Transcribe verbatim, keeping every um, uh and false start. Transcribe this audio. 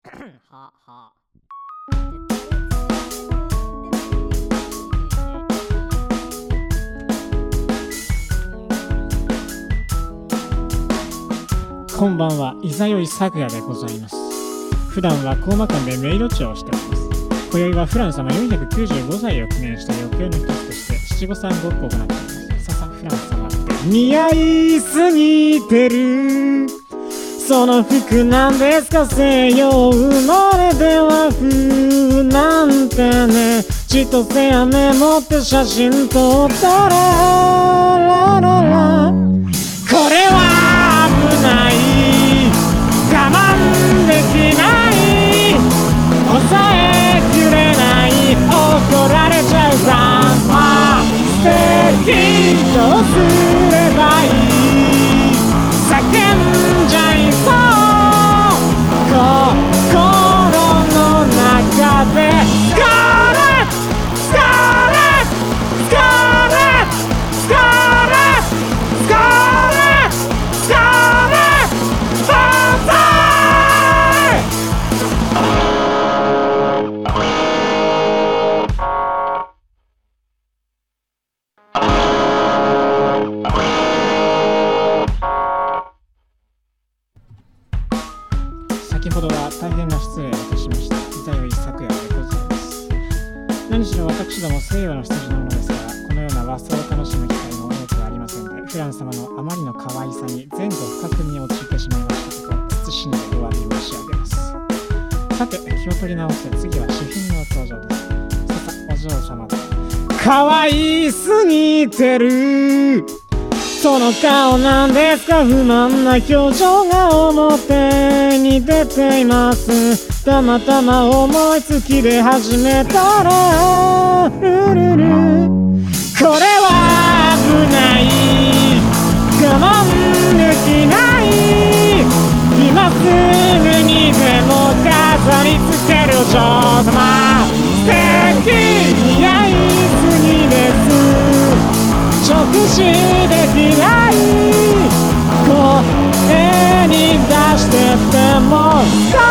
ははこんばんは、いざよい咲夜でございます。普段はコーマ館でメイド長をしております。今宵はフラン様よんひゃくきゅうじゅうごさいを記念した余興の一つとして七五三ごっこを行っております。ささフラン様って似合いすぎてる。その服なんですか、西洋生まれでは風なんてね。千歳飴持って写真撮ったらラララ、これは危ない、我慢できない、抑えきれない、怒られちゃうさ。素敵どうすればいい、叫んじゃいそう、心の中でスカーレットスカーレットスカーレットスカーレットスカーレットスカーレットバンザ先ほどは大変な失礼をいたしました。いざよい咲夜でございます。何しろ私ども西洋の羊のものですから、このような和装を楽しむ機会も多くはありませんで、フラン様のあまりの可愛さに前後不覚に陥ってしまいましたことを謹んでお詫び申し上げます。さて、気を取り直して次は主賓の登場です。ささお嬢様だ。可愛すぎてる。その顔なんですか、不満な表情が表に出ています。たまたま思いつきで始めたらルルル、これは危ない、我慢できない、今すぐにでも飾りつけるお嬢様、素敵似合いすぎです。直視できない、声に出してても